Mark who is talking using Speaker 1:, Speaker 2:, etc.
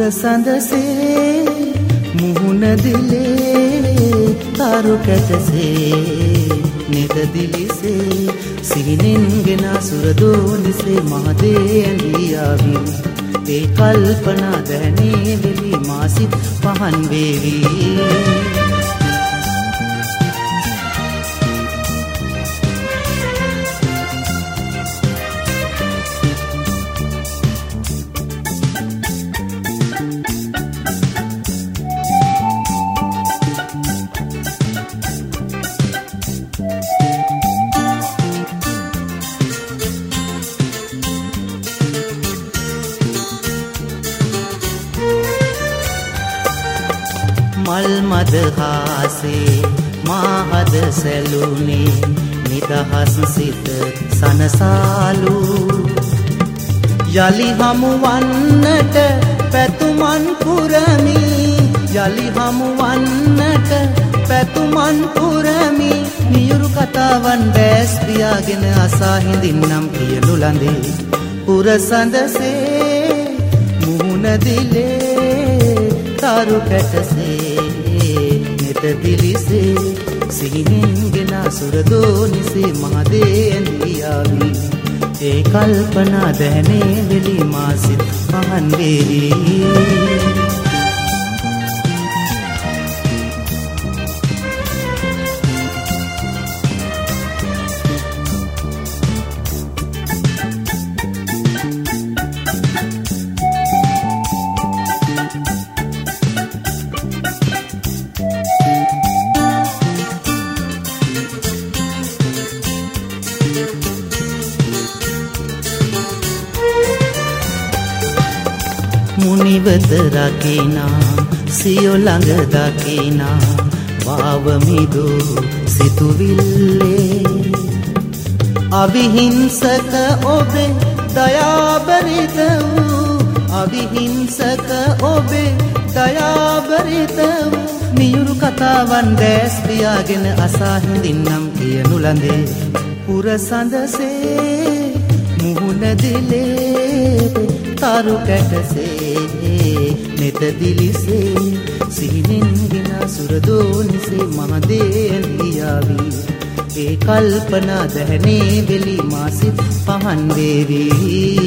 Speaker 1: පුරසඳසේ මුහුණ දිලේ තරු කැටසේ නෙත දිලිසේ සිහිනෙන් ගෙන සුරදෝනිසේ මහදේ ඇඳී ආවි ඒ කල්පනා දැනේ වෙලි මාසිත පහන් වේවි මල් මද හාසේ මාහද සැලුනේ නිදහස් සිත සනසාලු යලි හමුවන්නට පැතුමන් පුරමි යලි හමුවන්නට පැතුමන් පුරමි නියුරු කතාවන් බෑස් පියාගෙන අසා හිඳින්නම් පියලු ළඳේ පුරසඳසේ මුහුණ දිලේ තරු කැටසේ නෙත දිලිසේ සිහිනෙන් ගෙන සුරදෝනිසේ මහදේ ඇඳී ආවි ඒ කල්පනා දැනේ වෙලි මාසිත පහන් වේවි මුනිවත රකිනා සියො ළඟ දකිනා වාවමිදු සිතුවිල්ලේ අවිහිංසක ඔබේ දයාබරිත වූ අවිහිංසක ඔබේ දයාබරිත වූ නියුරු කතාවන් දැස් පියාගෙන අසා හිඳින්නම් කියනු ළඳේ පුරසඳසේ මුහුණ දිලේ තරු කැටසේ නෙත දිලිසේ සිහිනෙන් ගෙන සුරදෝනිසේ මහදේ ඇඳී ආවි ඒ කල්පනා දැනේ වෙලි මාසිත පහන් වේවි